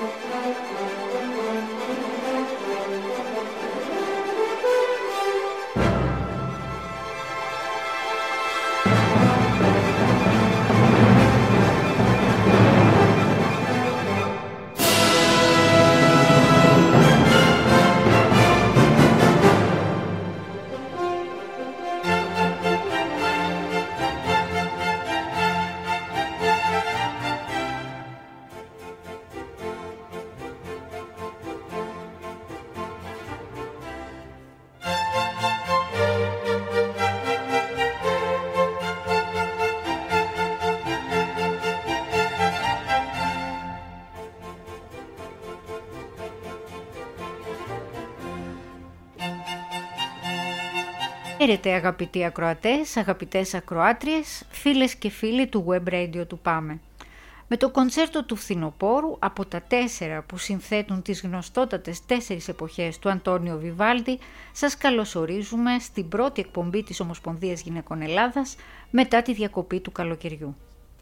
Χαίρετε αγαπητοί ακροατές, αγαπητές ακροάτριες, φίλες και φίλοι του Web Radio του Πάμε. Με το κοντσέρτο του φθινοπόρου από τα 4 που συνθέτουν τις γνωστότατες 4 εποχές του Αντώνιο Βιβάλντι, σας καλωσορίζουμε στην πρώτη εκπομπή της Ομοσπονδίας Γυναικών Ελλάδας μετά τη διακοπή του καλοκαιριού.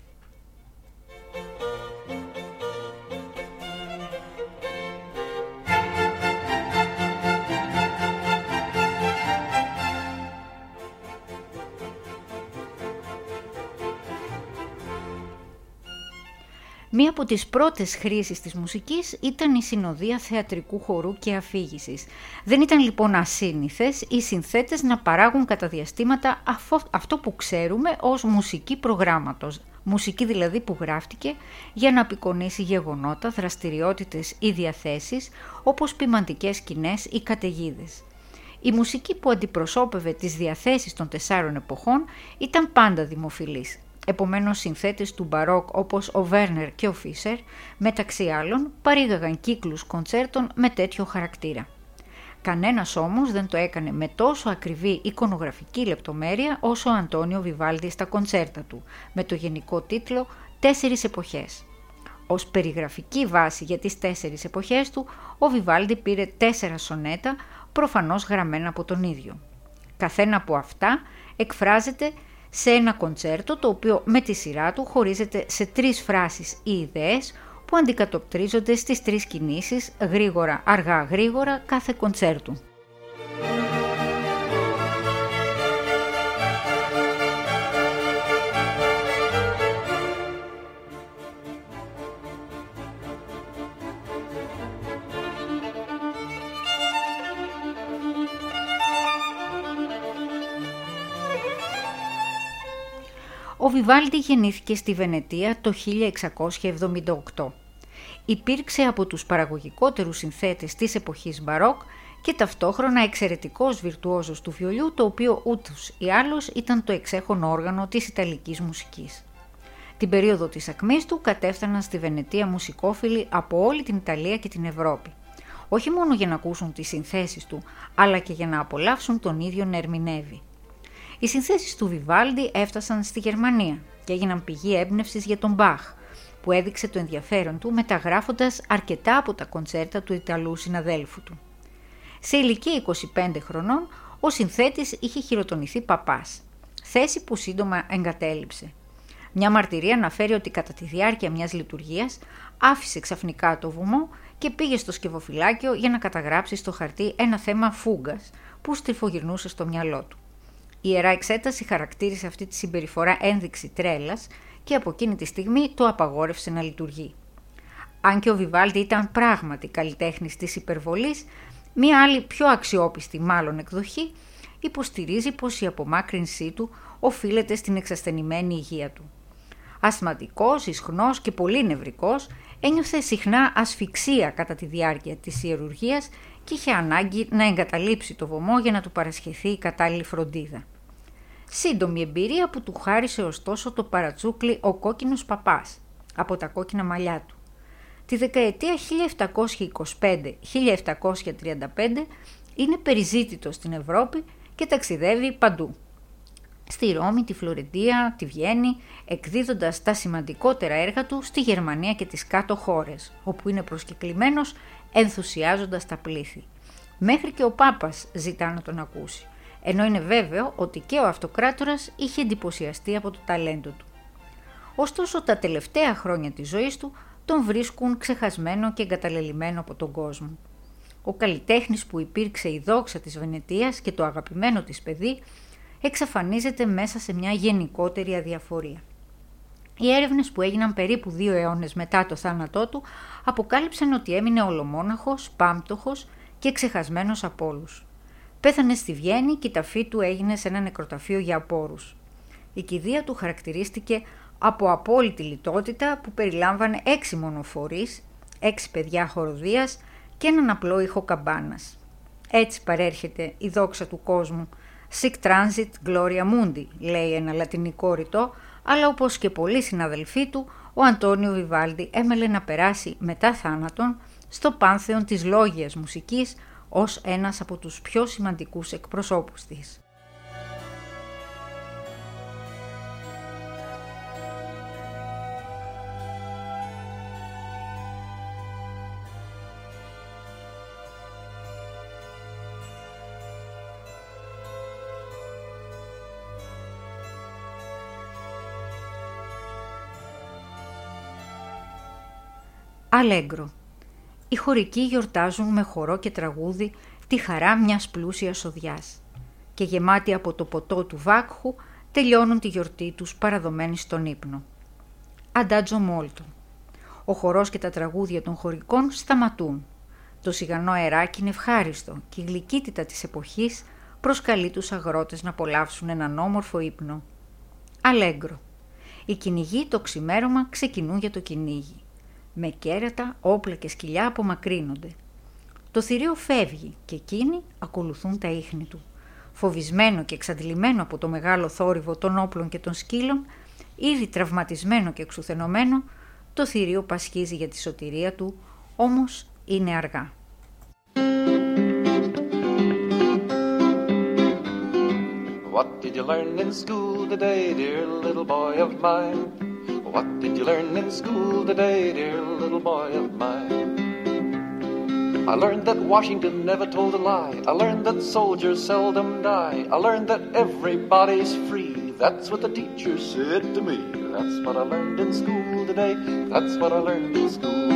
Μία από τις πρώτες χρήσεις της μουσικής ήταν η συνοδεία θεατρικού χορού και αφήγησης. Δεν ήταν λοιπόν ασύνηθες οι συνθέτες να παράγουν κατά διαστήματα αυτό που ξέρουμε ως μουσική προγράμματος. Μουσική δηλαδή που γράφτηκε για να απεικονίσει γεγονότα, δραστηριότητες ή διαθέσεις όπως ποιμαντικές σκηνές ή καταιγίδες. Η μουσική που αντιπροσώπευε τις διαθέσεις των 4 εποχών ήταν πάντα δημοφιλής. Επομένως, συνθέτες του μπαρόκ όπως ο Βέρνερ και ο Φίσερ, μεταξύ άλλων, παρήγαγαν κύκλους κοντσέρτων με τέτοιο χαρακτήρα. Κανένας όμως δεν το έκανε με τόσο ακριβή εικονογραφική λεπτομέρεια όσο ο Αντώνιο Βιβάλντι στα κοντσέρτα του, με το γενικό τίτλο «4 εποχές». Ως περιγραφική βάση για τις 4 εποχές του, ο Βιβάλντι πήρε 4 σονέτα, προφανώς γραμμένα από τον ίδιο. Καθένα από αυτά εκφράζεται σε ένα κοντσέρτο το οποίο με τη σειρά του χωρίζεται σε 3 φράσεις ή ιδέες που αντικατοπτρίζονται στις 3 κινήσεις γρήγορα, αργά, γρήγορα κάθε κοντσέρτου. Ο Βιβάλντι γεννήθηκε στη Βενετία το 1678. Υπήρξε από τους παραγωγικότερους συνθέτες της εποχής μπαρόκ και ταυτόχρονα εξαιρετικός βιρτουόζος του βιολιού, το οποίο ούτως ή άλλως ήταν το εξέχον όργανο της ιταλικής μουσικής. Την περίοδο της ακμής του κατέφθαναν στη Βενετία μουσικόφιλοι από όλη την Ιταλία και την Ευρώπη. Όχι μόνο για να ακούσουν τις συνθέσεις του, αλλά και για να απολαύσουν τον ίδιο να ερμηνεύει. Οι συνθέσεις του Βιβάλντι έφτασαν στη Γερμανία και έγιναν πηγή έμπνευσης για τον Μπαχ, που έδειξε το ενδιαφέρον του μεταγράφοντας αρκετά από τα κοντσέρτα του Ιταλού συναδέλφου του. Σε ηλικία 25 χρονών, ο συνθέτης είχε χειροτονηθεί παπάς, θέση που σύντομα εγκατέλειψε. Μια μαρτυρία αναφέρει ότι κατά τη διάρκεια μιας λειτουργίας άφησε ξαφνικά το βωμό και πήγε στο σκευοφυλάκιο για να καταγράψει στο χαρτί ένα θέμα φούγκας που στριφογυρνούσε στο μυαλό του. Η Ιερά Εξέταση χαρακτήρισε αυτή τη συμπεριφορά ένδειξη τρέλας και από εκείνη τη στιγμή το απαγόρευσε να λειτουργεί. Αν και ο Βιβάλντι ήταν πράγματι καλλιτέχνης της υπερβολής, μία άλλη πιο αξιόπιστη μάλλον εκδοχή υποστηρίζει πως η απομάκρυνσή του οφείλεται στην εξασθενημένη υγεία του. Ασθματικός, ισχνός και πολύ νευρικός, ένιωθε συχνά ασφυξία κατά τη διάρκεια της ιερουργίας και είχε ανάγκη να εγκαταλείψει το βωμό για να του παρασχεθεί η κατάλληλη φροντίδα. Σύντομη εμπειρία που του χάρισε ωστόσο το παρατσούκλι «Ο κόκκινος παπάς» από τα κόκκινα μαλλιά του. Τη δεκαετία 1725-1735 είναι περιζήτητο στην Ευρώπη και ταξιδεύει παντού. Στη Ρώμη, τη Φλωρεντία, τη Βιέννη, εκδίδοντας τα σημαντικότερα έργα του στη Γερμανία και τις κάτω χώρες, όπου είναι προσκεκλημένος ενθουσιάζοντας τα πλήθη. Μέχρι και ο Πάπας ζητά να τον ακούσει, ενώ είναι βέβαιο ότι και ο αυτοκράτορας είχε εντυπωσιαστεί από το ταλέντο του. Ωστόσο, τα τελευταία χρόνια της ζωής του τον βρίσκουν ξεχασμένο και εγκαταλελειμμένο από τον κόσμο. Ο καλλιτέχνης που υπήρξε η δόξα της Βενετίας και το αγαπημένο της παιδί εξαφανίζεται μέσα σε μια γενικότερη αδιαφορία. Οι έρευνες που έγιναν περίπου 2 αιώνες μετά το θάνατό του αποκάλυψαν ότι έμεινε ολομόναχος, πάμπτωχος και ξεχασμένος από όλους. Πέθανε στη Βιέννη και η ταφή του έγινε σε ένα νεκροταφείο για απόρους. Η κηδεία του χαρακτηρίστηκε από απόλυτη λιτότητα που περιλάμβανε 6 μονοφορείς, 6 παιδιά χοροδίας και έναν απλό ήχο καμπάνας. Έτσι παρέρχεται η δόξα του κόσμου. Sic transit gloria mundi, λέει ένα λατινικό ρητό, αλλά όπως και πολλοί συναδελφοί του, ο Αντώνιο Βιβάλντι έμελε να περάσει μετά θάνατον στο πάνθεον της λόγιας μουσικής ως ένας από τους πιο σημαντικούς εκπροσώπους της. Αλέγκρο. Οι χωρικοί γιορτάζουν με χορό και τραγούδι τη χαρά μιας πλούσιας οδιάς και γεμάτοι από το ποτό του βάκχου τελειώνουν τη γιορτή τους παραδομένοι στον ύπνο. Αντάτζο μόλτο. Ο χορός και τα τραγούδια των χωρικών σταματούν. Το σιγανό αεράκι είναι ευχάριστο και η γλυκύτητα της εποχής προσκαλεί τους αγρότες να απολαύσουν έναν όμορφο ύπνο. Αλέγκρο. Οι κυνηγοί το ξημέρωμα ξεκινούν για το κυνήγι. Με κέρατα, όπλα και σκυλιά απομακρύνονται. Το θηρίο φεύγει και εκείνοι ακολουθούν τα ίχνη του. Φοβισμένο και εξαντλημένο από το μεγάλο θόρυβο των όπλων και των σκύλων, ήδη τραυματισμένο και εξουθενωμένο, το θηρίο πασχίζει για τη σωτηρία του, όμως είναι αργά. What did you learn in school today, dear little boy of mine? What did you learn in school today, dear little boy of mine? I learned that Washington never told a lie. I learned that soldiers seldom die. I learned that everybody's free. That's what the teacher said to me. That's what I learned in school today. That's what I learned in school.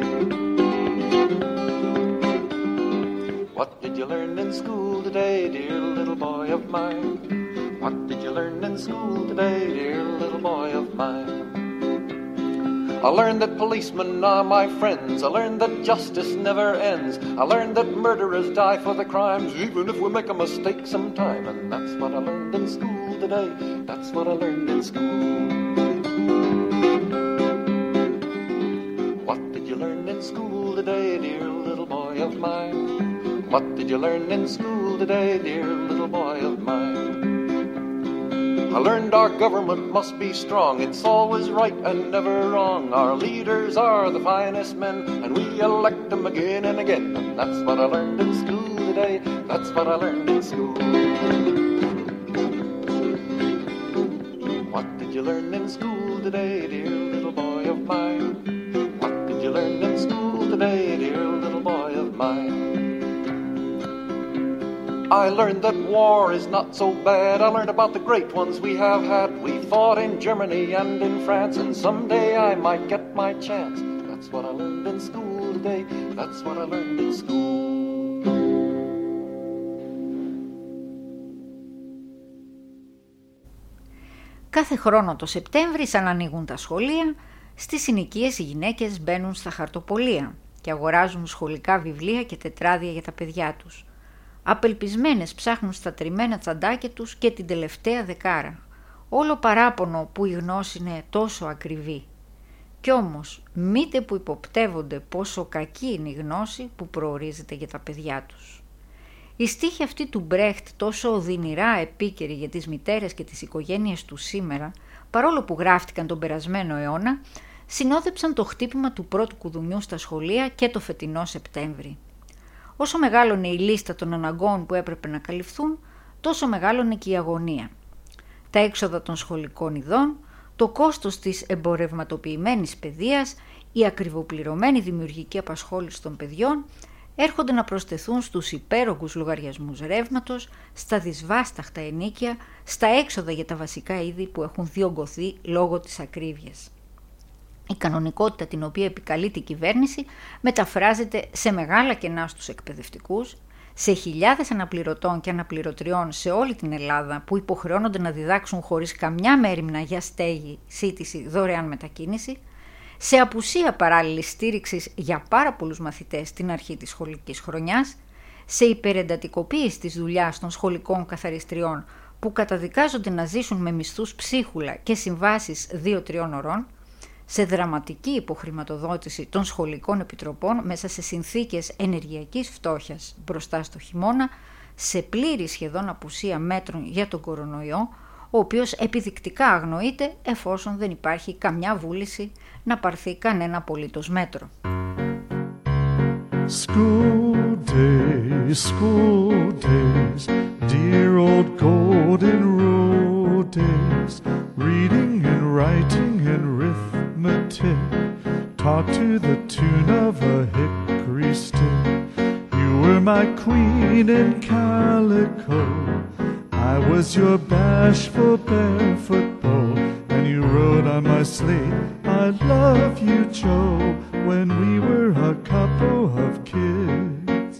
What did you learn in school today, dear little boy of mine? What did you learn in school today, dear little boy of mine? I learned that policemen are my friends. I learned that justice never ends. I learned that murderers die for the crimes, even if we make a mistake sometime. And that's what I learned in school today. That's what I learned in school. What did you learn in school today, dear little boy of mine? What did you learn in school today, dear little boy of mine? I learned our government must be strong. It's always right and never wrong. Our leaders are the finest men, and we elect them again and again. And that's what I learned in school today. That's what I learned in school. What did you learn in school today, dear little boy of mine? What did you learn in school today, dear little boy of mine? I learned that war is not so bad. I learned about the great ones we have had. We fought in Germany and in France, and someday I might get my chance. That's what I learned in school today. That's what I learned in school. Κάθε χρόνο το Σεπτέμβρη, σαν ανοίγουν τα σχολεία, στις συνοικίες οι γυναίκες μπαίνουν στα χαρτοπολία και αγοράζουν σχολικά βιβλία και τετράδια για τα παιδιά τους. Απελπισμένες ψάχνουν στα τριμμένα τσαντάκια τους και την τελευταία δεκάρα. Όλο παράπονο που η γνώση είναι τόσο ακριβή. Κι όμως, μήτε που υποπτεύονται πόσο κακή είναι η γνώση που προορίζεται για τα παιδιά τους. Η στίχη αυτή του Μπρέχτ, τόσο οδυνηρά επίκαιρη για τις μητέρες και τις οικογένειες του σήμερα, παρόλο που γράφτηκαν τον περασμένο αιώνα, συνόδεψαν το χτύπημα του πρώτου κουδουνιού στα σχολεία και το φετινό Σεπτέμβρη. Όσο μεγάλωνε η λίστα των αναγκών που έπρεπε να καλυφθούν, τόσο μεγάλωνε και η αγωνία. Τα έξοδα των σχολικών ειδών, το κόστος της εμπορευματοποιημένης παιδείας, η ακριβοπληρωμένη δημιουργική απασχόληση των παιδιών έρχονται να προσθεθούν στους υπέρογγους λογαριασμούς ρεύματος, στα δυσβάσταχτα ενίκια, στα έξοδα για τα βασικά είδη που έχουν διωγγωθεί λόγω της ακρίβειας. Η κανονικότητα την οποία επικαλείται η κυβέρνηση μεταφράζεται σε μεγάλα κενά στους εκπαιδευτικούς, σε χιλιάδες αναπληρωτών και αναπληρωτριών σε όλη την Ελλάδα που υποχρεώνονται να διδάξουν χωρίς καμιά μέριμνα για στέγη, σύντηση, δωρεάν μετακίνηση, σε απουσία παράλληλης στήριξης για πάρα πολλούς μαθητές στην αρχή της σχολικής χρονιάς, σε υπερεντατικοποίηση της δουλειάς των σχολικών καθαριστριών που καταδικάζονται να ζήσουν με μισθούς ψίχουλα και συμβάσεις 2-3 ωρών, σε δραματική υποχρηματοδότηση των σχολικών επιτροπών μέσα σε συνθήκες ενεργειακής φτώχειας μπροστά στο χειμώνα, σε πλήρη σχεδόν απουσία μέτρων για τον κορονοϊό, ο οποίος επιδεικτικά αγνοείται εφόσον δεν υπάρχει καμιά βούληση να πάρθει κανένα απολύτως μέτρο. School days, dear old golden rule days, reading and writing and arithmetic, taught to the tune of a hickory stick. You were my queen in calico, I was your bashful barefoot beau, and you rode on my sleigh, I love you, Joe, when we were a couple of kids.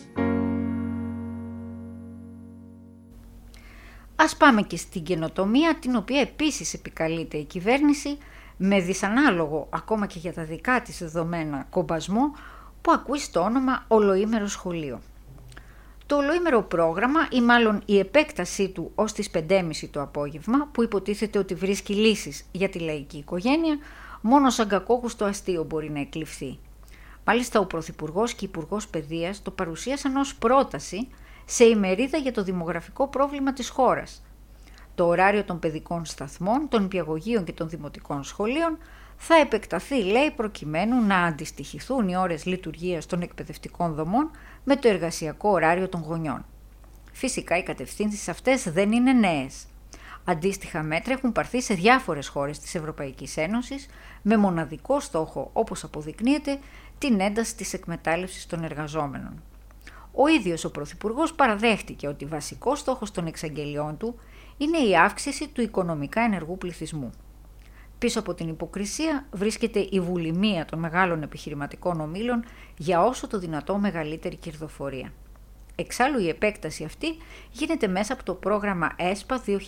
Ας πάμε και στην καινοτομία, την οποία επίσης επικαλείται η κυβέρνηση με δυσανάλογο ακόμα και για τα δικά της δεδομένα κομπασμό που ακούει στο όνομα ολοήμερο σχολείο. Το ολοήμερο πρόγραμμα ή μάλλον η επέκτασή του ως τις 5.30 το απόγευμα που υποτίθεται ότι βρίσκει λύσεις για τη λαϊκή οικογένεια, μόνο σαν κακόκουστο αστείο μπορεί να εκλειφθεί. Μάλιστα ο Πρωθυπουργός και Υπουργός Παιδείας το παρουσίασαν ως πρόταση σε ημερίδα για το δημογραφικό πρόβλημα της χώρας. Το ωράριο των παιδικών σταθμών, των νηπιαγωγείων και των δημοτικών σχολείων θα επεκταθεί, λέει, προκειμένου να αντιστοιχηθούν οι ώρες λειτουργίας των εκπαιδευτικών δομών με το εργασιακό ωράριο των γονιών. Φυσικά οι κατευθύνσεις αυτές δεν είναι νέες. Αντίστοιχα μέτρα έχουν πάρθει σε διάφορες χώρες της Ευρωπαϊκής Ένωσης με μοναδικό στόχο, όπως αποδεικνύεται, την ένταση της εκμετάλλευσης των εργαζόμενων. Ο ίδιος ο Πρωθυπουργός παραδέχτηκε ότι βασικός στόχος των εξαγγελιών του είναι η αύξηση του οικονομικά ενεργού πληθυσμού. Πίσω από την υποκρισία βρίσκεται η βουλημία των μεγάλων επιχειρηματικών ομίλων για όσο το δυνατό μεγαλύτερη κερδοφορία. Εξάλλου η επέκταση αυτή γίνεται μέσα από το πρόγραμμα ΕΣΠΑ 2021-2027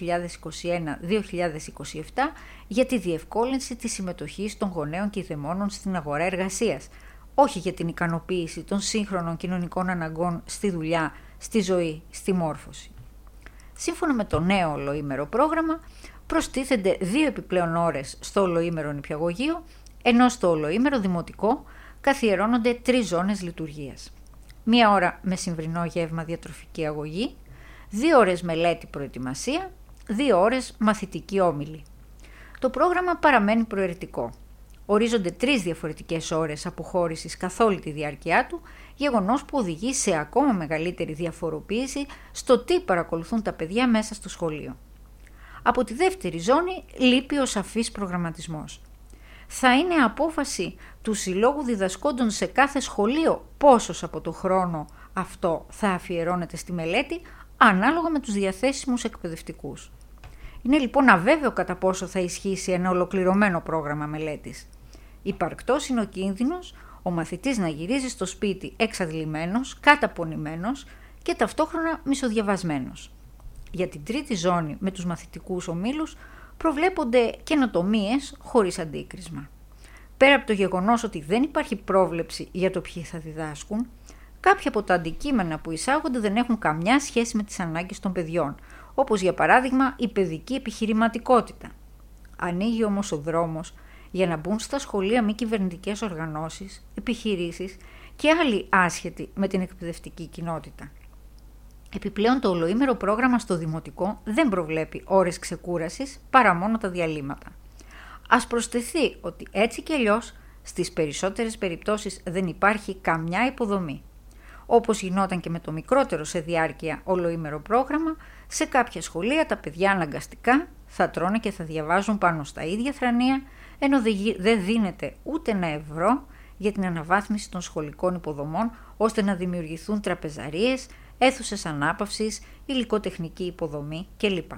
για τη διευκόλυνση της συμμετοχής των γονέων και δαιμόνων στην αγορά εργασίας, όχι για την ικανοποίηση των σύγχρονων κοινωνικών αναγκών στη δουλειά, στη ζωή, στη μόρφωση. Σύμφωνα με το νέο ολοήμερο πρόγραμμα, προστίθενται 2 επιπλέον ώρες στο ολοήμερο νηπιαγωγείο, ενώ στο ολοήμερο δημοτικό καθιερώνονται 3 ζώνες λειτουργίας. 1 ώρα μεσημβρινό γεύμα διατροφική αγωγή, 2 ώρες μελέτη προετοιμασία, 2 ώρες μαθητική όμιλη. Το πρόγραμμα παραμένει προαιρετικό. Ορίζονται 3 διαφορετικές ώρες αποχώρησης καθ' όλη τη διάρκεια του, γεγονός που οδηγεί σε ακόμα μεγαλύτερη διαφοροποίηση στο τι παρακολουθούν τα παιδιά μέσα στο σχολείο. Από τη δεύτερη ζώνη λείπει ο σαφής προγραμματισμός. Θα είναι απόφαση του Συλλόγου Διδασκόντων σε κάθε σχολείο πόσος από το χρόνο αυτό θα αφιερώνεται στη μελέτη, ανάλογα με τους διαθέσιμους εκπαιδευτικούς. Είναι λοιπόν αβέβαιο κατά πόσο θα ισχύσει ένα ολοκληρωμένο πρόγραμμα μελέτης. Υπαρκτός είναι ο κίνδυνος ο μαθητής να γυρίζει στο σπίτι εξαντλημένος, καταπονημένος και ταυτόχρονα μισοδιαβασμένος. Για την τρίτη ζώνη με τους μαθητικούς ομίλους προβλέπονται καινοτομίες χωρίς αντίκρισμα. Πέρα από το γεγονός ότι δεν υπάρχει πρόβλεψη για το ποιοι θα διδάσκουν, κάποια από τα αντικείμενα που εισάγονται δεν έχουν καμιά σχέση με τις ανάγκες των παιδιών, όπως για παράδειγμα η παιδική επιχειρηματικότητα. Ανοίγει όμως ο δρόμος για να μπουν στα σχολεία μη κυβερνητικές οργανώσεις, επιχειρήσεις και άλλοι άσχετοι με την εκπαιδευτική κοινότητα. Επιπλέον το ολοήμερο πρόγραμμα στο δημοτικό δεν προβλέπει ώρες ξεκούρασης παρά μόνο τα διαλύματα. Ας προσθεθεί ότι έτσι κι αλλιώς στις περισσότερες περιπτώσεις δεν υπάρχει καμιά υποδομή. Όπως γινόταν και με το μικρότερο σε διάρκεια ολοήμερο πρόγραμμα, σε κάποια σχολεία τα παιδιά αναγκαστικά θα τρώνε και θα διαβάζουν πάνω στα ίδια θρανία, ενώ δεν δίνεται ούτε €1 για την αναβάθμιση των σχολικών υποδομών, ώστε να δημιουργηθούν τραπεζαρίες, αίθουσες ανάπαυσης, υλικοτεχνική υποδομή κλπ.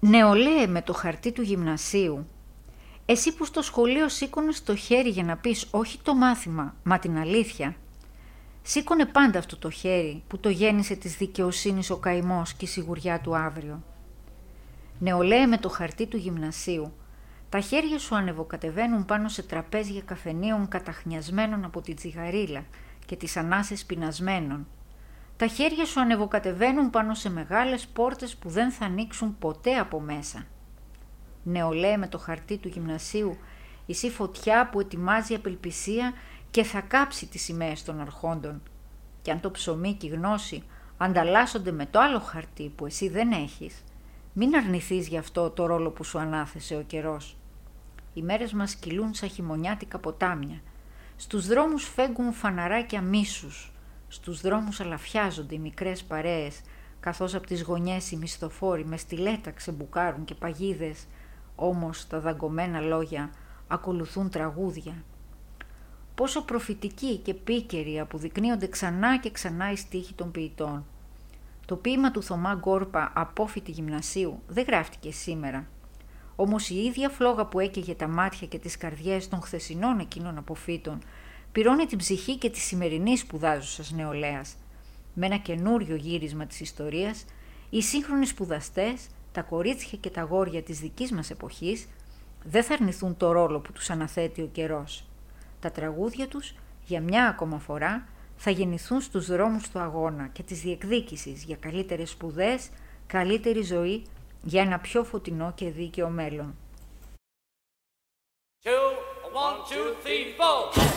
Νεολαίε με το χαρτί του γυμνασίου, εσύ που στο σχολείο σήκωνες το χέρι για να πεις όχι το μάθημα, μα την αλήθεια. Σήκωνε πάντα αυτό το χέρι που το γέννησε της δικαιοσύνης ο καημός και η σιγουριά του αύριο. Νεολαίε με το χαρτί του γυμνασίου, τα χέρια σου ανεβοκατεβαίνουν πάνω σε τραπέζια καφενείων καταχνιασμένων από τη τσιγαρίλα και τις ανάσες πεινασμένων. Τα χέρια σου ανεβοκατεβαίνουν πάνω σε μεγάλες πόρτες που δεν θα ανοίξουν ποτέ από μέσα. Νεολαίε με το χαρτί του γυμνασίου, εσύ φωτιά που ετοιμάζει απελπισία και θα κάψει τις σημαίες των αρχόντων. Και αν το ψωμί και η γνώση ανταλλάσσονται με το άλλο χαρτί που εσύ δεν έχεις, μην αρνηθείς γι' αυτό το ρόλο που σου ανάθεσε ο καιρός. Οι μέρες μας κυλούν σαν χειμωνιάτικα ποτάμια. Στους δρόμους φέγγουν φαναράκια μίσους. Στους δρόμους αλαφιάζονται οι μικρές παρέες, καθώς από τις γωνιές οι μισθοφόροι με στιλέτα ξεμπουκάρουν και παγίδες, όμως τα δαγκωμένα λόγια ακολουθούν τραγούδια. Πόσο προφητικοί και πίκαιροι αποδεικνύονται ξανά και ξανά οι στίχοι των ποιητών. Το ποίημα του Θωμά Γκόρπα «Απόφοιτη γυμνασίου» δεν γράφτηκε σήμερα. Όμως η ίδια φλόγα που έκαιγε τα μάτια και τις καρδιές των χθεσινών εκείνων αποφύτων πυρώνει την ψυχή και τη σημερινή σπουδάζουσας νεολαίας. Με ένα καινούριο γύρισμα της ιστορίας, οι σύγχρονοι σπουδαστές, τα κορίτσια και τα αγόρια της δικής μας εποχής, δεν θα αρνηθούν το ρόλο που τους αναθέτει ο καιρός. Τα τραγούδια τους, για μια ακόμα φορά, θα γεννηθούν στους δρόμους του αγώνα και της διεκδίκησης για καλύτερες σπουδές, καλύτερη ζωή, για ένα πιο φωτεινό και δίκαιο μέλλον. 2, 1, 2, 3, 4.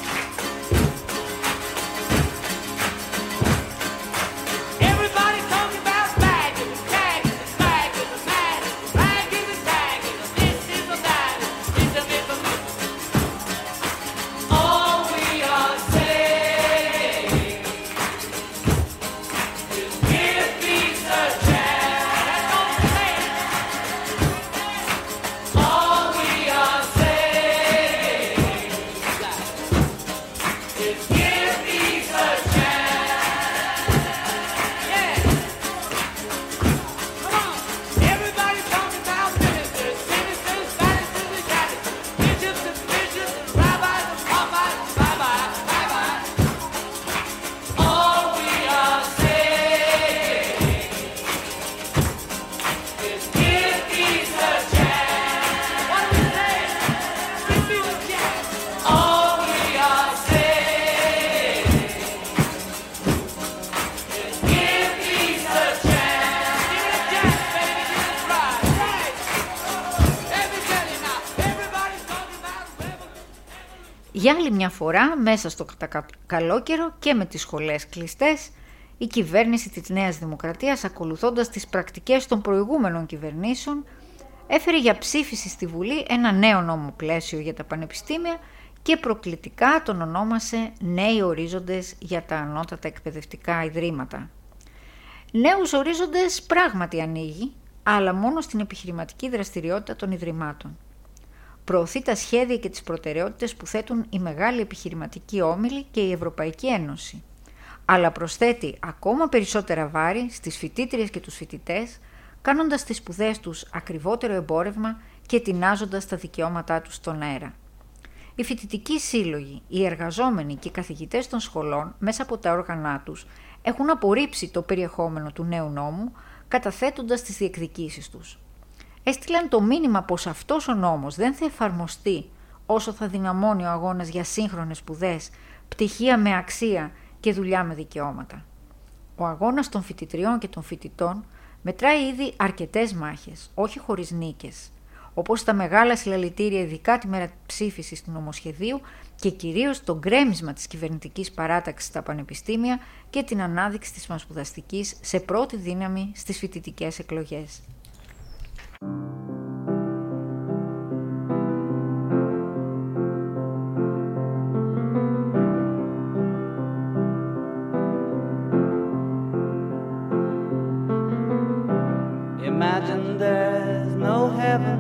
Για άλλη μια φορά, μέσα στο καλόκαιρο και με τις σχολές κλειστές, η κυβέρνηση της Νέας Δημοκρατίας, ακολουθώντας τις πρακτικές των προηγούμενων κυβερνήσεων, έφερε για ψήφιση στη Βουλή ένα νέο νόμο πλαίσιο για τα πανεπιστήμια και προκλητικά τον ονόμασε «Νέοι ορίζοντες για τα ανώτατα εκπαιδευτικά ιδρύματα». Νέους ορίζοντες πράγματι ανοίγει, αλλά μόνο στην επιχειρηματική δραστηριότητα των ιδρυμάτων. Προωθεί τα σχέδια και τις προτεραιότητες που θέτουν οι μεγάλοι επιχειρηματικοί όμιλοι και η Ευρωπαϊκή Ένωση, αλλά προσθέτει ακόμα περισσότερα βάρη στις φοιτήτριες και τους φοιτητές, κάνοντας τις σπουδές τους ακριβότερο εμπόρευμα και τεινάζοντας τα δικαιώματά τους στον αέρα. Οι φοιτητικοί σύλλογοι, οι εργαζόμενοι και οι καθηγητές των σχολών μέσα από τα όργανά τους έχουν απορρίψει το περιεχόμενο του νέου νόμου, καταθέτοντας τις διεκδικήσεις τους. Έστειλαν το μήνυμα πως αυτός ο νόμος δεν θα εφαρμοστεί όσο θα δυναμώνει ο αγώνας για σύγχρονες σπουδές, πτυχία με αξία και δουλειά με δικαιώματα. Ο αγώνας των φοιτητριών και των φοιτητών μετράει ήδη αρκετές μάχες, όχι χωρίς νίκες, όπως τα μεγάλα συλλαλητήρια ειδικά τη μέρα ψήφισης του νομοσχεδίου και κυρίως το γκρέμισμα της κυβερνητικής παράταξης στα πανεπιστήμια και την ανάδειξη της μασπουδαστικής σε πρώτη δύναμη στις φοιτητικές εκλογές. Imagine there's no heaven.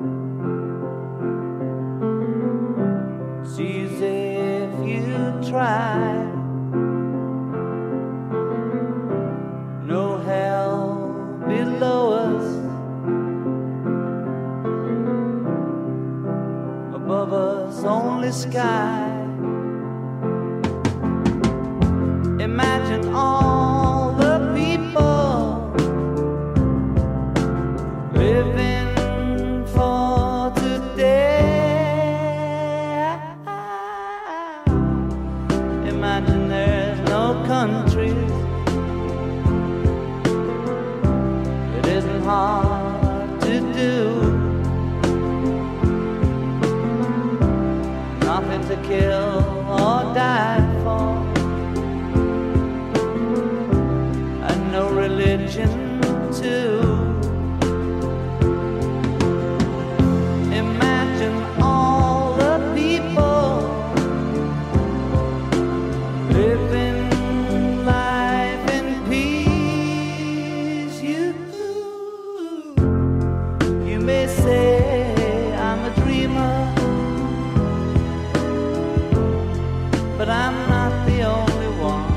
See as if you try. No hell below us. lonely sky. Imagine all the people living for today. Imagine there's no countries. It isn't hard to do. Nothing to kill or die for, and no religion too. Imagine all the people living life in peace. You may say I'm a dreamer, but I'm not the only one.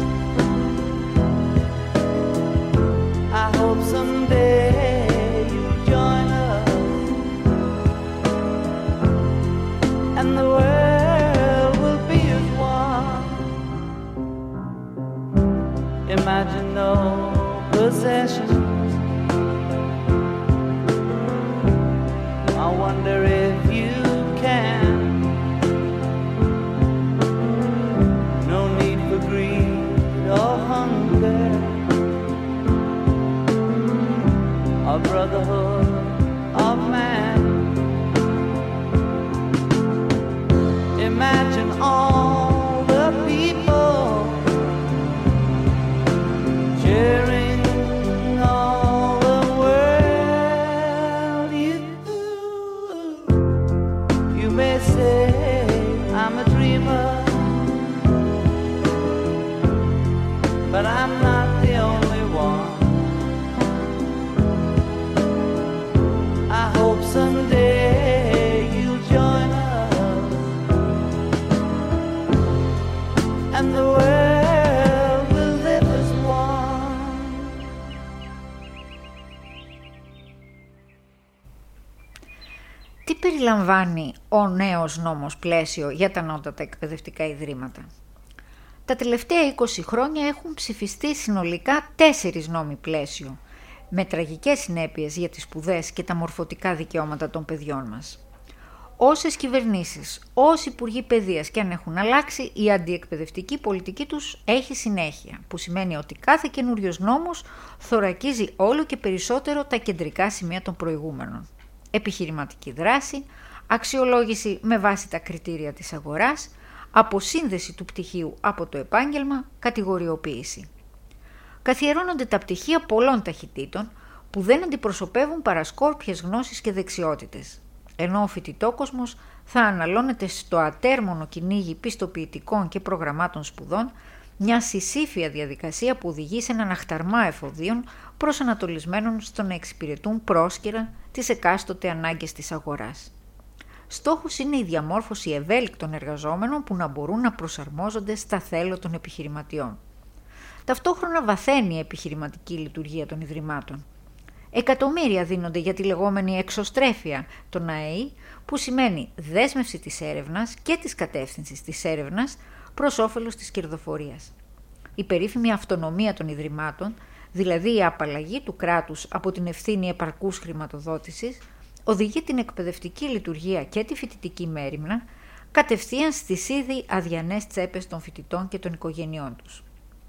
I hope someday you'll join us, and the world will be as one. Imagine no possessions. I wonder if you can. No need for greed or hunger, a brotherhood of man. Imagine all the people sharing all the world. You may say I'm a dreamer, but I'm not the only one. I hope someday you'll join us, and the world will live as one. Τι περιλαμβάνει ο νέος νόμος πλαίσιο για τα ανώτατα εκπαιδευτικά ιδρύματα? Τα τελευταία 20 χρόνια έχουν ψηφιστεί συνολικά 4 νόμοι πλαίσιο, με τραγικές συνέπειες για τις σπουδές και τα μορφωτικά δικαιώματα των παιδιών μας. Όσες κυβερνήσεις, όσοι υπουργοί παιδείας και αν έχουν αλλάξει, η αντιεκπαιδευτική πολιτική τους έχει συνέχεια, που σημαίνει ότι κάθε καινούριος νόμος θωρακίζει όλο και περισσότερο τα κεντρικά σημεία των προηγούμενων. Επιχειρηματική δράση, αξιολόγηση με βάση τα κριτήρια της αγοράς, αποσύνδεση του πτυχίου από το επάγγελμα, κατηγοριοποίηση. Καθιερώνονται τα πτυχία πολλών ταχυτήτων που δεν αντιπροσωπεύουν παρά σκόρπιες γνώσεις και δεξιότητες, ενώ ο φοιτητόκοσμος θα αναλώνεται στο ατέρμονο κυνήγι πιστοποιητικών και προγραμμάτων σπουδών, μια συσήφια διαδικασία που οδηγεί σε έναν αχταρμά εφοδίων προσανατολισμένων στο να εξυπηρετούν πρόσκαιρα τις εκάστοτε ανάγκες της αγοράς. Στόχος είναι η διαμόρφωση ευέλικτων εργαζόμενων που να μπορούν να προσαρμόζονται στα θέλω των επιχειρηματιών. Ταυτόχρονα βαθαίνει η επιχειρηματική λειτουργία των ιδρυμάτων. Εκατομμύρια δίνονται για τη λεγόμενη εξωστρέφεια των ΑΕΗ, που σημαίνει δέσμευση της έρευνας και της κατεύθυνσης της έρευνας προς όφελος της κερδοφορίας. Η περίφημη αυτονομία των ιδρυμάτων, δηλαδή η απαλλαγή του κράτους από την ευθύνη επαρκούς χρηματοδότησης, οδηγεί την εκπαιδευτική λειτουργία και τη φοιτητική μέριμνα κατευθείαν στις ήδη αδιανές τσέπες των φοιτητών και των οικογενειών τους.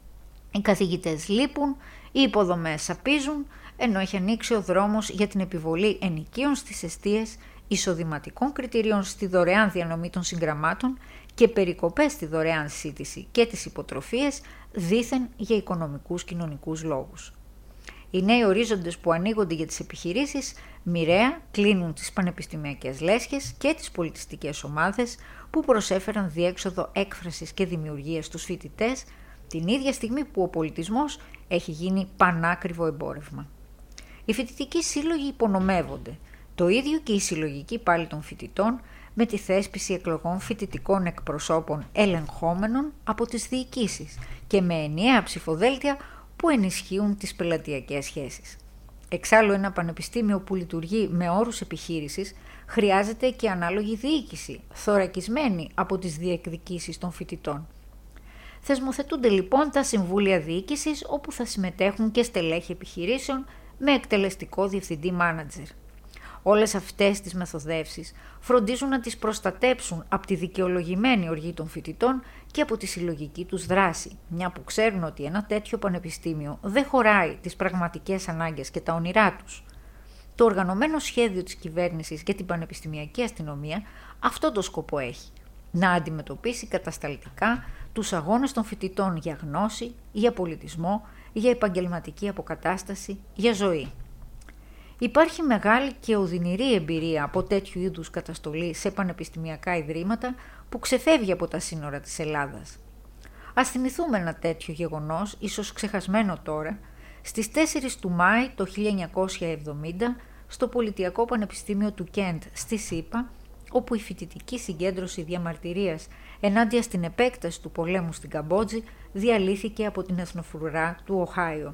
Οι καθηγητές λείπουν, οι υποδομές σαπίζουν, ενώ έχει ανοίξει ο δρόμος για την επιβολή ενοικίων στις εστίες, εισοδηματικών κριτηρίων στη δωρεάν διανομή των συγγραμμάτων και περικοπές στη δωρεάν σύντηση και τις υποτροφίες, δήθεν για οικονομικούς κοινωνικούς λόγους. Οι νέοι ορίζοντες που ανοίγονται για τις επιχειρήσεις μοιραία κλείνουν τις πανεπιστημιακές λέσχες και τις πολιτιστικές ομάδες που προσέφεραν διέξοδο έκφρασης και δημιουργίας στους φοιτητές, την ίδια στιγμή που ο πολιτισμός έχει γίνει πανάκριβο εμπόρευμα. Οι φοιτητικοί σύλλογοι υπονομεύονται, το ίδιο και οι συλλογικοί πάλι των φοιτητών, με τη θέσπιση εκλογών φοιτητικών εκπροσώπων ελεγχόμενων από τις διοικήσεις και με ενιαία ψηφοδέλτια που ενισχύουν τις πελατειακές σχέσεις. Εξάλλου, ένα πανεπιστήμιο που λειτουργεί με όρους επιχείρησης χρειάζεται και ανάλογη διοίκηση, θωρακισμένη από τις διεκδικήσεις των φοιτητών. Θεσμοθετούνται λοιπόν τα συμβούλια διοίκησης, όπου θα συμμετέχουν και στελέχη επιχειρήσεων με εκτελεστικό διευθυντή μάνατζερ. Όλες αυτές τις μεθοδεύσεις φροντίζουν να τις προστατέψουν από τη δικαιολογημένη οργή των φοιτητών και από τη συλλογική τους δράση, μια που ξέρουν ότι ένα τέτοιο πανεπιστήμιο δεν χωράει τις πραγματικές ανάγκες και τα όνειρά τους. Το οργανωμένο σχέδιο της κυβέρνησης για την πανεπιστημιακή αστυνομία αυτό το σκοπό έχει: να αντιμετωπίσει κατασταλτικά τους αγώνες των φοιτητών για γνώση, για πολιτισμό, για επαγγελματική αποκατάσταση, για ζωή. Υπάρχει μεγάλη και οδυνηρή εμπειρία από τέτοιου είδους καταστολή σε πανεπιστημιακά ιδρύματα που ξεφεύγει από τα σύνορα της Ελλάδας. Ας θυμηθούμε ένα τέτοιο γεγονός, ίσως ξεχασμένο τώρα, στις 4 του Μάη το 1970 στο Πολιτιακό Πανεπιστήμιο του Κέντ στη ΣΥΠΑ, όπου η φοιτητική συγκέντρωση διαμαρτυρίας ενάντια στην επέκταση του πολέμου στην Καμπότζη διαλύθηκε από την εθνοφρουρά του Οχάιο.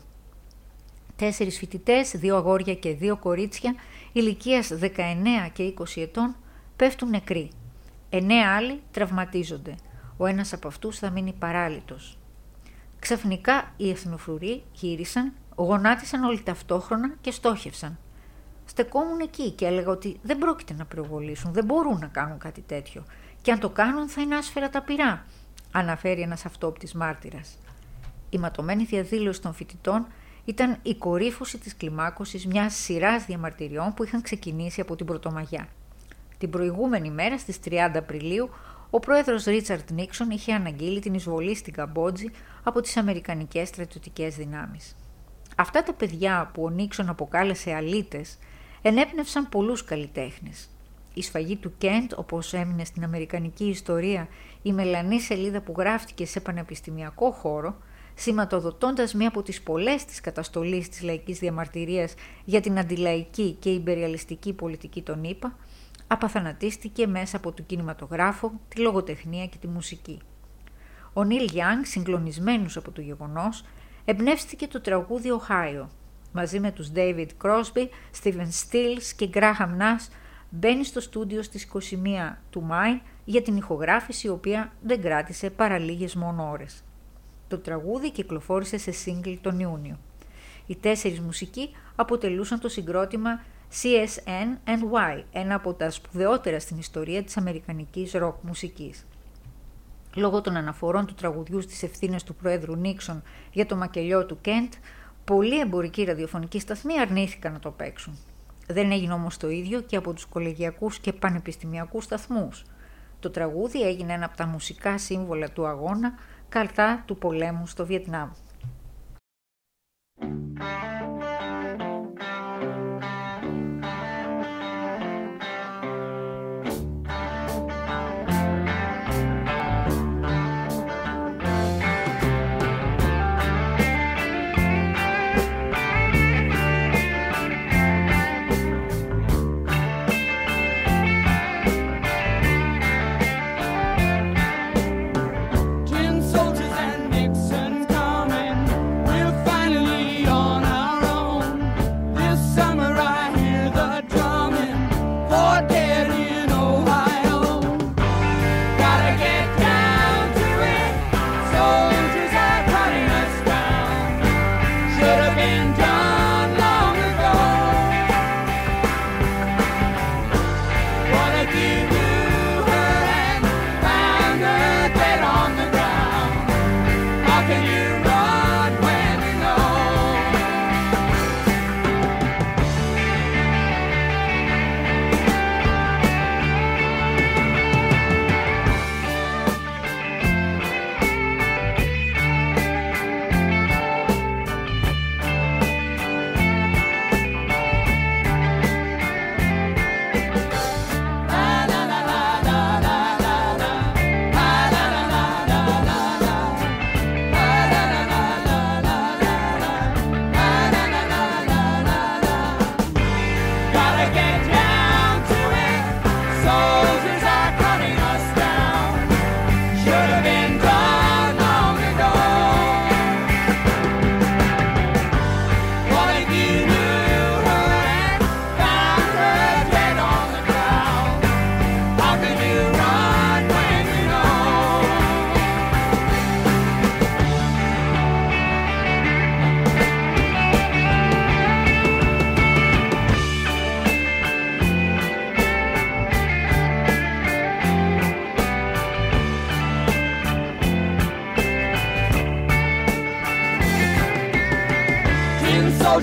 4 φοιτητές, 2 αγόρια και 2 κορίτσια ηλικίας 19 και 20 ετών πέφτουν νεκροί. 9 άλλοι τραυματίζονται. Ο ένας από αυτούς θα μείνει παράλυτος. Ξαφνικά οι εθνοφρουροί γύρισαν, γονάτισαν όλοι ταυτόχρονα και στόχευσαν. Στεκόμουν εκεί και έλεγα ότι δεν πρόκειται να πυροβολήσουν, δεν μπορούν να κάνουν κάτι τέτοιο. Και αν το κάνουν θα είναι άσφαιρα τα πυρά, αναφέρει ένας αυτόπτης μάρτυρας. Η ματωμένη διαδήλωση των φοιτητών ήταν η κορύφωση της κλιμάκωσης μιας σειράς διαμαρτυριών που είχαν ξεκινήσει από την Πρωτομαγιά. Την προηγούμενη μέρα, στις 30 Απριλίου, ο πρόεδρος Ρίτσαρντ Νίξον είχε αναγγείλει την εισβολή στην Καμπότζη από τις αμερικανικές στρατιωτικές δυνάμεις. Αυτά τα παιδιά που ο Νίξον αποκάλεσε αλήτες ενέπνευσαν πολλούς καλλιτέχνες. Η σφαγή του Κέντ, όπως έμεινε στην αμερικανική ιστορία η μελανή σελίδα που γράφτηκε σε πανεπιστημιακό χώρο, σηματοδοτώντας μία από τις πολλές της καταστολής της λαϊκής διαμαρτυρίας για την αντιλαϊκή και ιμπεριαλιστική πολιτική των ΗΠΑ, απαθανατίστηκε μέσα από τον κινηματογράφο, τη λογοτεχνία και τη μουσική. Ο Νίλ Γιάνγκ, συγκλονισμένος από το γεγονός, εμπνεύστηκε το τραγούδι «Οχάιο». Μαζί με τους David Crosby, Stephen Stills και Graham Nash μπαίνει στο στούντιο στις 21 του Μάη για την ηχογράφηση, η οποία δεν κράτησε παρά λίγες μόνο ώρες. Το τραγούδι κυκλοφόρησε σε single τον Ιούνιο. Οι 4 μουσικοί αποτελούσαν το συγκρότημα CSN&Y, ένα από τα σπουδαιότερα στην ιστορία της αμερικανικής ροκ μουσικής. Λόγω των αναφορών του τραγουδιού στις ευθύνες του Προέδρου Νίξον για το μακελιό του Κέντ, πολλοί εμπορικοί ραδιοφωνικοί σταθμοί αρνήθηκαν να το παίξουν. Δεν έγινε όμως το ίδιο και από τους κολεγιακούς και πανεπιστημιακούς σταθμούς. Το τραγούδι έγινε ένα από τα μουσικά σύμβολα του αγώνα κατά του πολέμου στο Βιετνάμ. Tin soldiers and Nixons coming.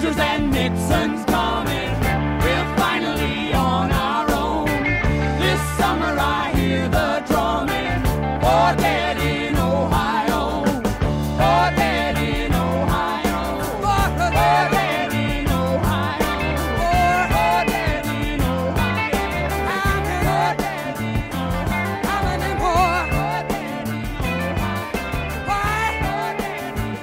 Soldiers and Nixon's coming. We're finally on our own. This summer I hear the drumming. For dead in Ohio. For dead in Ohio. For dead in Ohio. For dead in Ohio. For dead in Ohio. How many more? For dead in Ohio. Why? For dead in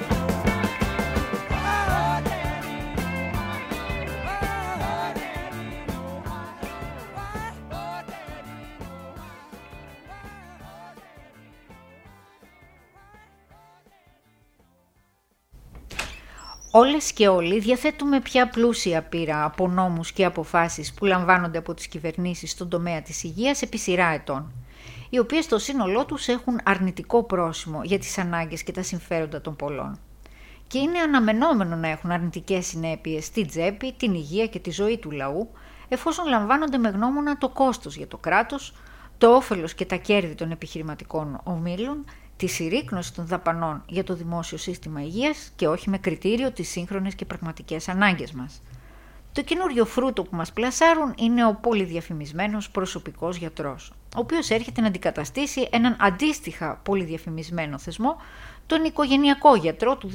Όλες και όλοι διαθέτουμε πια πλούσια πείρα από νόμους και αποφάσεις που λαμβάνονται από τις κυβερνήσεις στον τομέα της υγείας επί σειρά ετών, οι οποίες στο σύνολό τους έχουν αρνητικό πρόσημο για τις ανάγκες και τα συμφέροντα των πολλών. Και είναι αναμενόμενο να έχουν αρνητικές συνέπειες στη τσέπη, την υγεία και τη ζωή του λαού, εφόσον λαμβάνονται με γνώμονα το κόστος για το κράτος, το όφελος και τα κέρδη των επιχειρηματικών ομίλων, τη συρρίκνωση των δαπανών για το δημόσιο σύστημα υγείας και όχι με κριτήριο τις σύγχρονες και πραγματικές ανάγκες μας. Το καινούριο φρούτο που μας πλασάρουν είναι ο πολυδιαφημισμένος προσωπικός γιατρός, ο οποίος έρχεται να αντικαταστήσει έναν αντίστοιχα πολυδιαφημισμένο θεσμό, τον οικογενειακό γιατρό του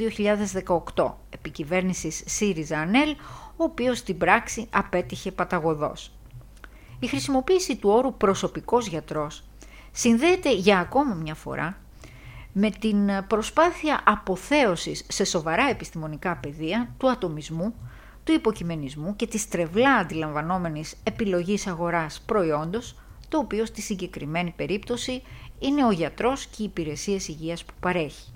2018, επί κυβέρνησης ΣΥΡΙΖΑ-ΑΝΕΛ, ο οποίος στην πράξη απέτυχε παταγωδώς. Η χρησιμοποίηση του όρου προσωπικός γιατρός συνδέεται για ακόμα μια φορά με την προσπάθεια αποθέωσης σε σοβαρά επιστημονικά πεδία του ατομισμού, του υποκειμενισμού και της τρευλά αντιλαμβανόμενης επιλογής αγοράς προϊόντος, το οποίο στη συγκεκριμένη περίπτωση είναι ο γιατρός και οι υπηρεσίες υγείας που παρέχει.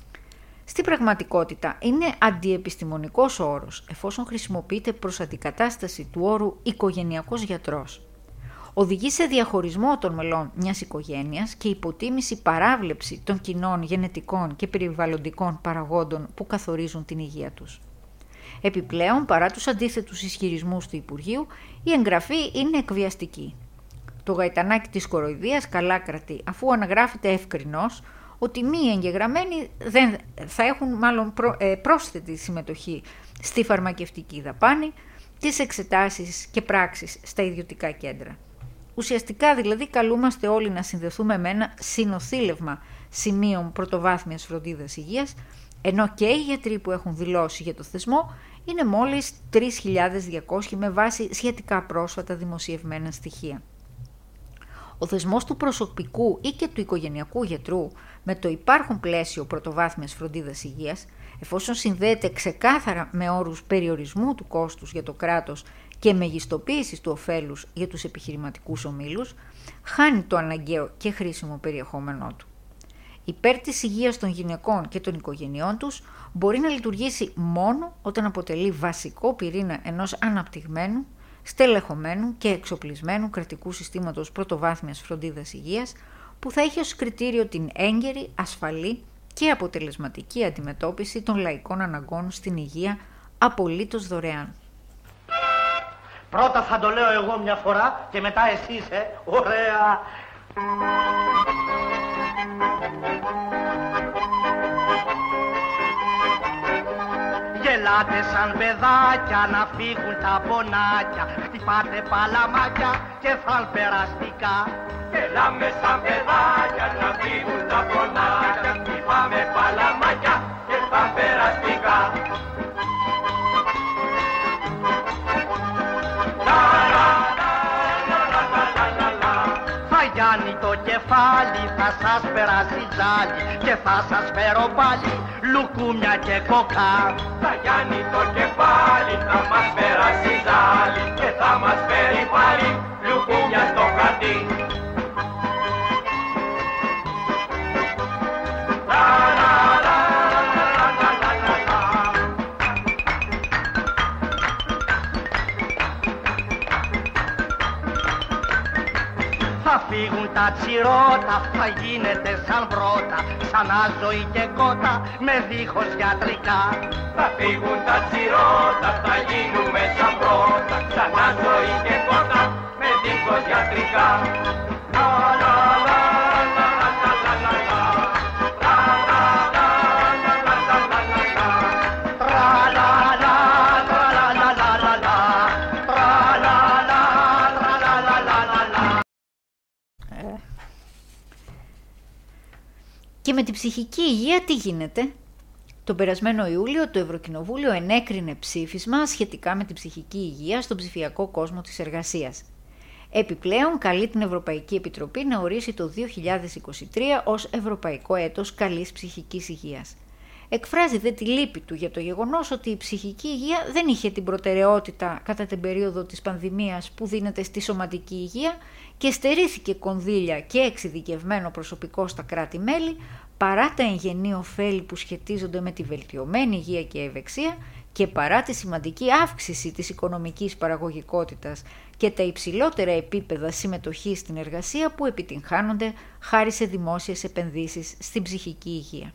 Στην πραγματικότητα είναι αντιεπιστημονικός ο όρος, εφόσον χρησιμοποιείται προς αντικατάσταση του όρου οικογενειακός γιατρός. Οδηγεί σε διαχωρισμό των μελών μιας οικογένειας και υποτίμηση παράβλεψη των κοινών γενετικών και περιβαλλοντικών παραγόντων που καθορίζουν την υγεία τους. Επιπλέον, παρά τους αντίθετους ισχυρισμούς του Υπουργείου, η εγγραφή είναι εκβιαστική. Το γαϊτανάκι της κοροϊδίας καλά κρατεί, αφού αναγράφεται ευκρινώς ότι μη εγγεγραμμένοι δεν θα έχουν μάλλον πρόσθετη συμμετοχή στη φαρμακευτική δαπάνη, τις εξετάσεις και πράξεις στα ιδιωτικά κέντρα. Ουσιαστικά δηλαδή καλούμαστε όλοι να συνδεθούμε με ένα συνοθήλευμα σημείων πρωτοβάθμιας φροντίδας υγείας, ενώ και οι γιατροί που έχουν δηλώσει για το θεσμό είναι μόλις 3.200 με βάση σχετικά πρόσφατα δημοσιευμένα στοιχεία. Ο θεσμός του προσωπικού ή και του οικογενειακού γιατρού με το υπάρχον πλαίσιο πρωτοβάθμιας φροντίδας υγείας, εφόσον συνδέεται ξεκάθαρα με όρους περιορισμού του κόστους για το κράτος και μεγιστοποίησης του ωφέλους για τους επιχειρηματικούς ομίλους, χάνει το αναγκαίο και χρήσιμο περιεχόμενό του. Υπέρ της υγείας των γυναικών και των οικογενειών τους μπορεί να λειτουργήσει μόνο όταν αποτελεί βασικό πυρήνα ενός αναπτυγμένου, στελεχωμένου και εξοπλισμένου κρατικού συστήματος πρωτοβάθμιας φροντίδας υγείας, που θα έχει ως κριτήριο την έγκαιρη, ασφαλή και αποτελεσματική αντιμετώπιση των λαϊκών αναγκών στην υγεία απολύτως δωρεάν. Πρώτα θα το λέω εγώ μια φορά και μετά εσείς, ωραία. Γελάτε σαν παιδάκια να φύγουν τα πονάκια. Χτυπάτε παλαμάκια και θα περαστικά. Γελάμε σαν παιδάκια να φύγουν τα πονάκια. Χτυπάμε παλαμάκια και θα περαστικά. Θα γιάνει το κεφάλι, θα σας περάσει τζάλι και θα σας φέρω πάλι λουκούμια και κοκά. Θα γιάνει το κεφάλι, θα μας περάσει ζάλι και θα μας φέρει πάλι λουκούμια στο χαρτί. Θα φύγουν τα τσιρότα, θα γίνετε σαν πρώτα, ξανά ζωή και κότα με δίχως γιατρικά. Θα φύγουν τα τσιρότα, θα γίνουμε σαν πρώτα, ξανά ζωή και κότα με δίχως γιατρικά. Και με την ψυχική υγεία τι γίνεται? Τον περασμένο Ιούλιο το Ευρωκοινοβούλιο ενέκρινε ψήφισμα σχετικά με την ψυχική υγεία στον ψηφιακό κόσμο της εργασίας. Επιπλέον καλεί την Ευρωπαϊκή Επιτροπή να ορίσει το 2023 ως Ευρωπαϊκό Έτος Καλής Ψυχικής Υγείας. Εκφράζει δε τη λύπη του για το γεγονός ότι η ψυχική υγεία δεν είχε την προτεραιότητα κατά την περίοδο της πανδημίας που δίνεται στη σωματική υγεία και στερήθηκε κονδύλια και εξειδικευμένο προσωπικό στα κράτη-μέλη παρά τα εγγενή ωφέλη που σχετίζονται με τη βελτιωμένη υγεία και ευεξία και παρά τη σημαντική αύξηση της οικονομικής παραγωγικότητας και τα υψηλότερα επίπεδα συμμετοχής στην εργασία που επιτυγχάνονται χάρη σε δημόσιες επενδύσεις στην ψυχική υγεία.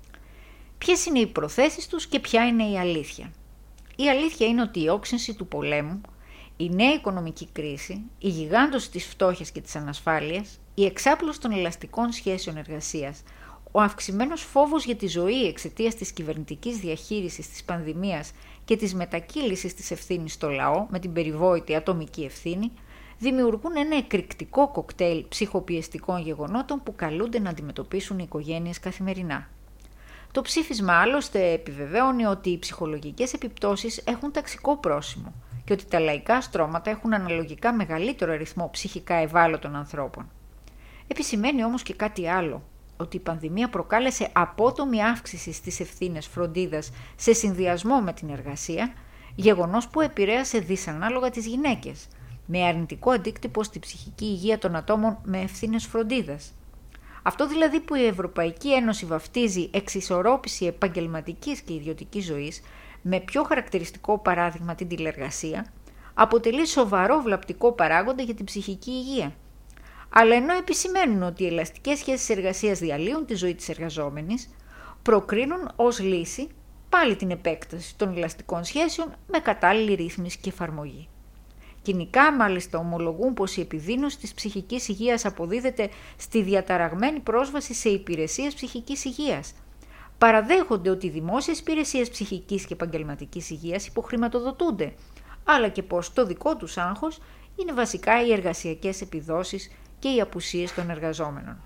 Ποιες είναι οι προθέσεις τους και ποια είναι η αλήθεια? Η αλήθεια είναι ότι η όξυνση του πολέμου, η νέα οικονομική κρίση, η γιγάντωση της φτώχειας και της ανασφάλειας, η εξάπλωση των ελαστικών σχέσεων εργασίας, ο αυξημένος φόβος για τη ζωή εξαιτίας της κυβερνητικής διαχείρισης της πανδημίας και της μετακύλησης της ευθύνης στο λαό με την περιβόητη ατομική ευθύνη, δημιουργούν ένα εκρηκτικό κοκτέιλ ψυχοπιεστικών γεγονότων που καλούνται να αντιμετωπίσουν οι οικογένειες καθημερινά. Το ψήφισμα άλλωστε επιβεβαίωνε ότι οι ψυχολογικές επιπτώσεις έχουν ταξικό πρόσημο και ότι τα λαϊκά στρώματα έχουν αναλογικά μεγαλύτερο αριθμό ψυχικά ευάλωτων ανθρώπων. Επισημαίνει όμως και κάτι άλλο, ότι η πανδημία προκάλεσε απότομη αύξηση στις ευθύνες φροντίδας σε συνδυασμό με την εργασία, γεγονός που επηρέασε δυσανάλογα τις γυναίκες, με αρνητικό αντίκτυπο στη ψυχική υγεία των ατόμων με ευθύνες φροντίδας. Αυτό δηλαδή που η Ευρωπαϊκή Ένωση βαφτίζει εξισορρόπηση επαγγελματικής και ιδιωτικής ζωής, με πιο χαρακτηριστικό παράδειγμα την τηλεργασία, αποτελεί σοβαρό βλαπτικό παράγοντα για την ψυχική υγεία. Αλλά ενώ επισημαίνουν ότι οι ελαστικές σχέσεις εργασίας διαλύουν τη ζωή της εργαζόμενης, προκρίνουν ως λύση πάλι την επέκταση των ελαστικών σχέσεων με κατάλληλη ρύθμιση και εφαρμογή. Κοινικά μάλιστα ομολογούν πως η επιδείνωση της ψυχικής υγείας αποδίδεται στη διαταραγμένη πρόσβαση σε υπηρεσίες ψυχικής υγείας. Παραδέχονται ότι οι δημόσιες υπηρεσίες ψυχικής και επαγγελματικής υγείας υποχρηματοδοτούνται, αλλά και πως το δικό τους άγχος είναι βασικά οι εργασιακές επιδόσεις και οι απουσίες των εργαζόμενων.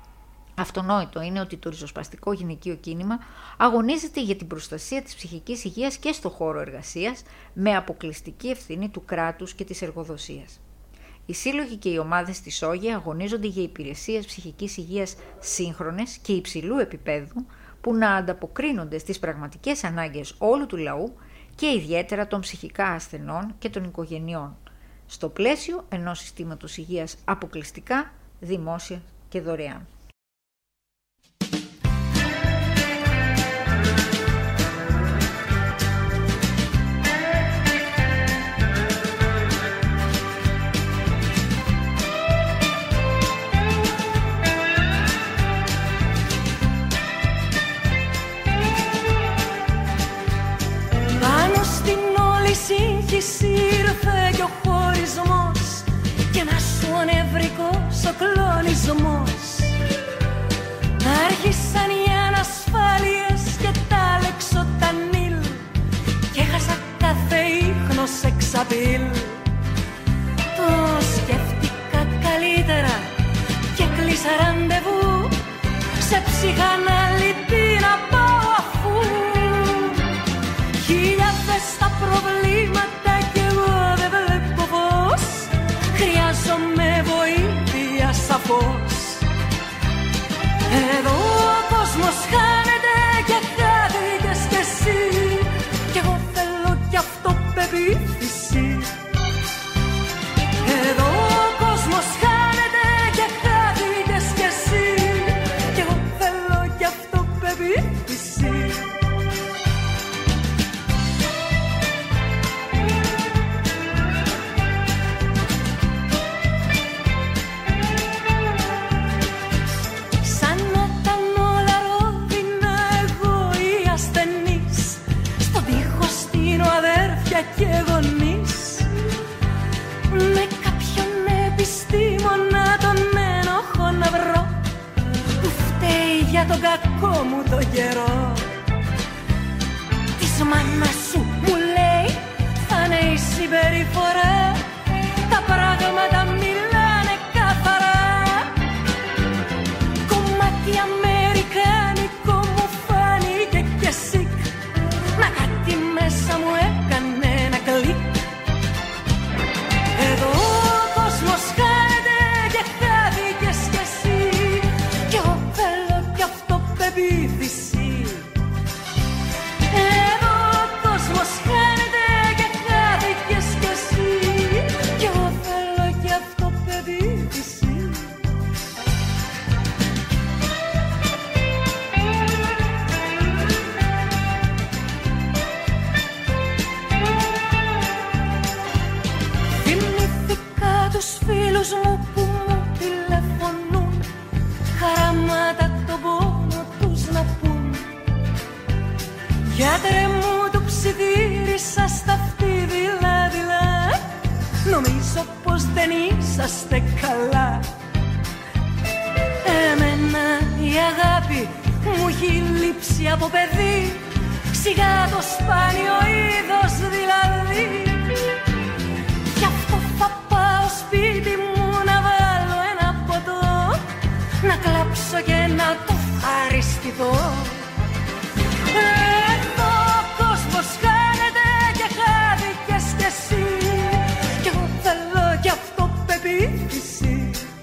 Αυτονόητο είναι ότι το ριζοσπαστικό γυναικείο κίνημα αγωνίζεται για την προστασία της ψυχικής υγείας και στο χώρο εργασίας με αποκλειστική ευθύνη του κράτους και της εργοδοσίας. Οι σύλλογοι και οι ομάδες της ΟΓΕ αγωνίζονται για υπηρεσίες ψυχικής υγείας σύγχρονες και υψηλού επίπεδου που να ανταποκρίνονται στις πραγματικές ανάγκες όλου του λαού και ιδιαίτερα των ψυχικά ασθενών και των οικογενειών, στο πλαίσιο ενός συστήματος υγείας αποκλειστικά, δημόσια και δωρεάν. Σύγχυση ήρθε κι ο χωρισμός και ένας σου νευρικός ο κλονισμός. Άρχισαν οι ανασφάλειες και τα λεξοτανήλ και έχασα κάθε ίχνος εξαπήλ. Το σκέφτηκα καλύτερα και κλείσα ραντεβού σε ψυχαναλυτή να πάω αφού χιλιάδες τα προβλήματα κι εγώ δεν βλέπω φως. Χρειάζομαι βοήθεια σαφώς. Εδώ ο κόσμος χάνεται και χάθηκες κι εσύ κι εγώ θέλω κι αυτό πεποίθηση. Εδώ ο κόσμος χάνεται και χάθηκες κι εσύ κι εγώ θέλω κι αυτό πεποίθηση. Και γονείς με κάποιον επιστήμονα τον ένοχο να βρω που φταίει για τον κακό μου το καιρό. Της μάνας σου μου λέει θα είναι η συμπεριφορά, τα πράγματα μιλάνε καθαρά. Κομμάτι Αμερικά τους φίλους μου που μου τηλεφωνούν, χαράματα τον πόνο τους να πούν. Γιατρέ μου του ψιθύρισα στα αυτή δειλά-δειλά, νομίζω πως δεν είσαστε καλά. Εμένα η αγάπη μου έχει λείψει από παιδί, σιγά το σπάνιο είδος δηλαδή. Γι' αυτό θα πάω σπίτι μου να βάλω ένα ποτό, να κλάψω και να το ευχαριστηθώ. Εδώ ο κόσμος χάνεται και χάθηκες κι εσύ, κι εγώ θέλω κι αυτό πεποίθηση.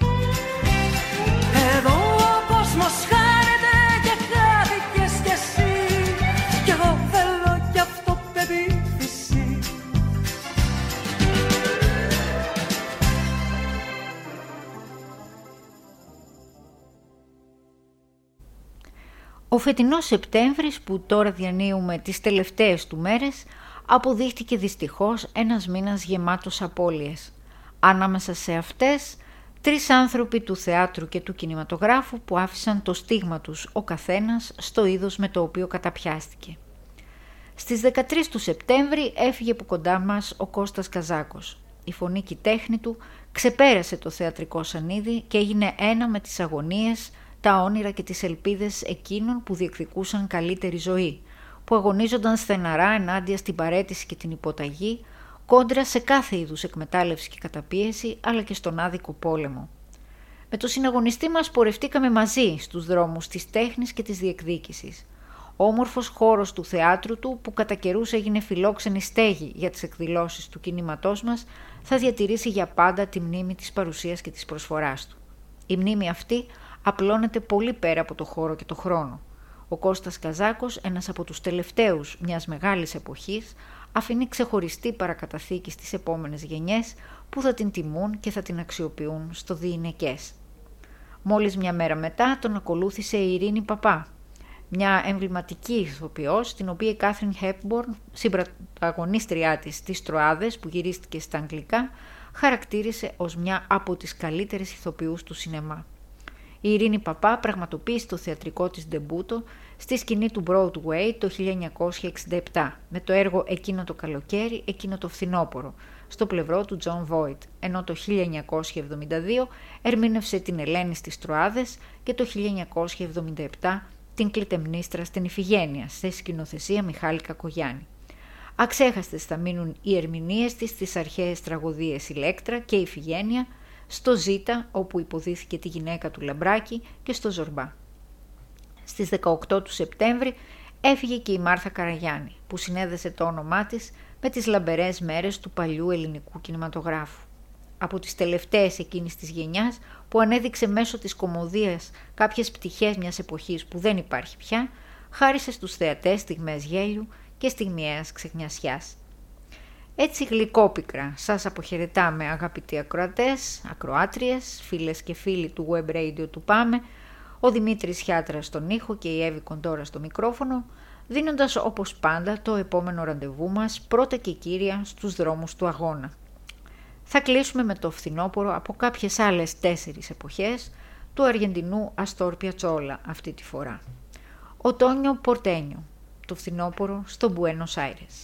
Εδώ ο κόσμος χάνεται και χάθηκες κι εσύ, κι εγώ θέλω κι αυτό πεποίθηση. Ο φετινός Σεπτέμβρης, που τώρα διανύουμε τις τελευταίες του μέρες, αποδείχτηκε δυστυχώς ένας μήνας γεμάτος απώλειες. Ανάμεσα σε αυτές, 3 άνθρωποι του θεάτρου και του κινηματογράφου που άφησαν το στίγμα τους ο καθένας στο είδος με το οποίο καταπιάστηκε. Στις 13 του Σεπτέμβρη έφυγε από κοντά μας ο Κώστας Καζάκος. Η φωνή και η τέχνη του ξεπέρασε το θεατρικό σανίδι και έγινε ένα με τις αγωνίες, τα όνειρα και τις ελπίδες εκείνων που διεκδικούσαν καλύτερη ζωή, που αγωνίζονταν στεναρά ενάντια στην παραίτηση και την υποταγή, κόντρα σε κάθε είδους εκμετάλλευση και καταπίεση, αλλά και στον άδικο πόλεμο. Με τον συναγωνιστή μας πορευτήκαμε μαζί στους δρόμους της τέχνης και της διεκδίκησης. Ο όμορφος χώρος του θεάτρου του, που κατά καιρούς έγινε φιλόξενη στέγη για τις εκδηλώσεις του κινήματός μας, θα διατηρήσει για πάντα τη μνήμη της παρουσίας και της προσφοράς του. Η μνήμη αυτή απλώνεται πολύ πέρα από το χώρο και το χρόνο. Ο Κώστας Καζάκος, ένας από τους τελευταίους μιας μεγάλης εποχής, αφήνει ξεχωριστή παρακαταθήκη στις επόμενες γενιές που θα την τιμούν και θα την αξιοποιούν στο διηνεκές. Μόλις μια μέρα μετά τον ακολούθησε η Ειρήνη Παπά, μια εμβληματική ηθοποιός, την οποία η Κάθριν Χέπμπορν, συμπροταγωνίστριά της στις Τροάδες που γυρίστηκε στα αγγλικά, χαρακτήρισε ως μια από τις καλύτερες ηθοποιούς του σινεμά. Η Ειρήνη Παπά πραγματοποίησε το θεατρικό της ντεμπούτο στη σκηνή του Broadway το 1967 με το έργο «Εκείνο το καλοκαίρι, εκείνο το φθινόπωρο» στο πλευρό του Τζον Βόιτ, ενώ το 1972 ερμήνευσε την Ελένη στις Τροάδες και το 1977 την Κλητεμνίστρα στην Ιφηγένεια σε σκηνοθεσία Μιχάλη Κακογιάννη. Αξέχαστες θα μείνουν οι ερμηνείες της στις αρχαίες τραγωδίες «Ηλέκτρα» και «Ιφηγένεια», στο Ζήτα, όπου υποδίθηκε τη γυναίκα του Λαμπράκη, και στο Ζορμπά. Στις 18 του Σεπτέμβρη έφυγε και η Μάρθα Καραγιάννη, που συνέδεσε το όνομά της με τις λαμπερές μέρες του παλιού ελληνικού κινηματογράφου. Από τις τελευταίες εκείνης της γενιάς που ανέδειξε μέσω της κωμωδίας κάποιες πτυχές μιας εποχής που δεν υπάρχει πια, χάρισε στους θεατές στιγμές γέλιου και στιγμιαίας ξεχνιασιάς. Έτσι γλυκόπικρα σας αποχαιρετάμε, αγαπητοί ακροατές, ακροάτριες, φίλες και φίλοι του Web Radio του Πάμε, ο Δημήτρης Χιάτρας στον ήχο και η Εύη Κοντόρα στο μικρόφωνο, δίνοντας όπως πάντα το επόμενο ραντεβού μας πρώτα και κύρια στους δρόμους του αγώνα. Θα κλείσουμε με το φθινόπωρο από κάποιες άλλες 4 εποχές του Αργεντινού Αστόρ Πιατσόλα αυτή τη φορά. Οτόνιο Πορτένιο, το φθινόπωρο στο Μπουένος Άιρες.